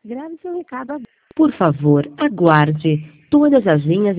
Grave seu recado agora. Por favor, aguarde. Todas as linhas